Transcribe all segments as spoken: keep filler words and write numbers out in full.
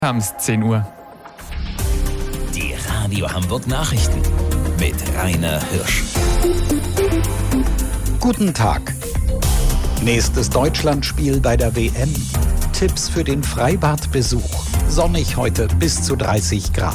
Haben es zehn Uhr. Die Radio Hamburg Nachrichten mit Rainer Hirsch. Guten Tag. Nächstes Deutschlandspiel bei der W M. Tipps für den Freibadbesuch. Sonnig heute bis zu dreißig Grad.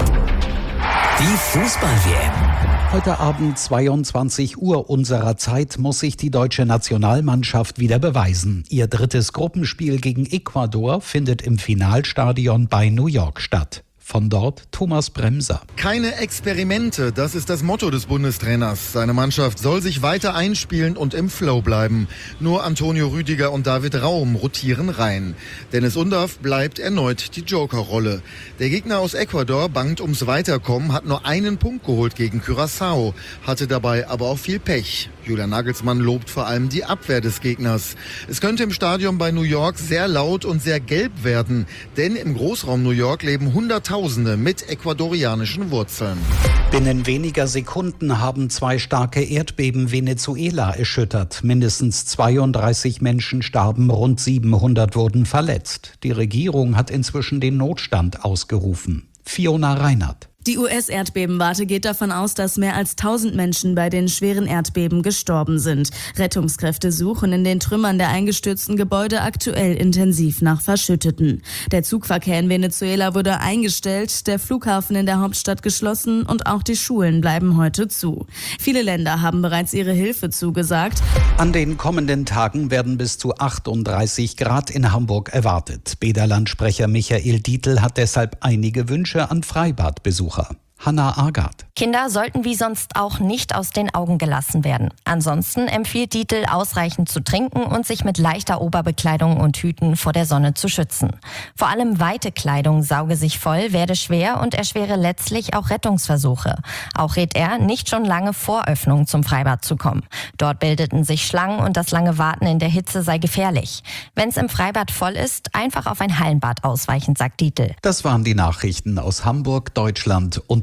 Die Fußball-W M. Heute Abend zweiundzwanzig Uhr unserer Zeit muss sich die deutsche Nationalmannschaft wieder beweisen. Ihr drittes Gruppenspiel gegen Ecuador findet im Finalstadion bei New York statt. Von dort Thomas Bremser. Keine Experimente, das ist das Motto des Bundestrainers. Seine Mannschaft soll sich weiter einspielen und im Flow bleiben. Nur Antonio Rüdiger und David Raum rotieren rein. Dennis Undaff bleibt erneut die Jokerrolle. Der Gegner aus Ecuador bangt ums Weiterkommen, hat nur einen Punkt geholt gegen Curaçao, hatte dabei aber auch viel Pech. Julian Nagelsmann lobt vor allem die Abwehr des Gegners. Es könnte im Stadion bei New York sehr laut und sehr gelb werden, denn im Großraum New York leben Hunderttausende mit ecuadorianischen Wurzeln. Binnen weniger Sekunden haben zwei starke Erdbeben Venezuela erschüttert. Mindestens zweiunddreißig Menschen starben, rund siebenhundert wurden verletzt. Die Regierung hat inzwischen den Notstand ausgerufen. Fiona Reinhardt. Die U S-Erdbebenwarte geht davon aus, dass mehr als tausend Menschen bei den schweren Erdbeben gestorben sind. Rettungskräfte suchen in den Trümmern der eingestürzten Gebäude aktuell intensiv nach Verschütteten. Der Zugverkehr in Venezuela wurde eingestellt, der Flughafen in der Hauptstadt geschlossen und auch die Schulen bleiben heute zu. Viele Länder haben bereits ihre Hilfe zugesagt. An den kommenden Tagen werden bis zu achtunddreißig Grad in Hamburg erwartet. Bäderlandsprecher Michael Dietl hat deshalb einige Wünsche an Freibadbesucher. Hannah Agard. Kinder sollten wie sonst auch nicht aus den Augen gelassen werden. Ansonsten empfiehlt Dietl, ausreichend zu trinken und sich mit leichter Oberbekleidung und Hüten vor der Sonne zu schützen. Vor allem weite Kleidung sauge sich voll, werde schwer und erschwere letztlich auch Rettungsversuche. Auch rät er, nicht schon lange vor Öffnung zum Freibad zu kommen. Dort bildeten sich Schlangen und das lange Warten in der Hitze sei gefährlich. Wenn es im Freibad voll ist, einfach auf ein Hallenbad ausweichen, sagt Dietl. Das waren die Nachrichten aus Hamburg, Deutschland und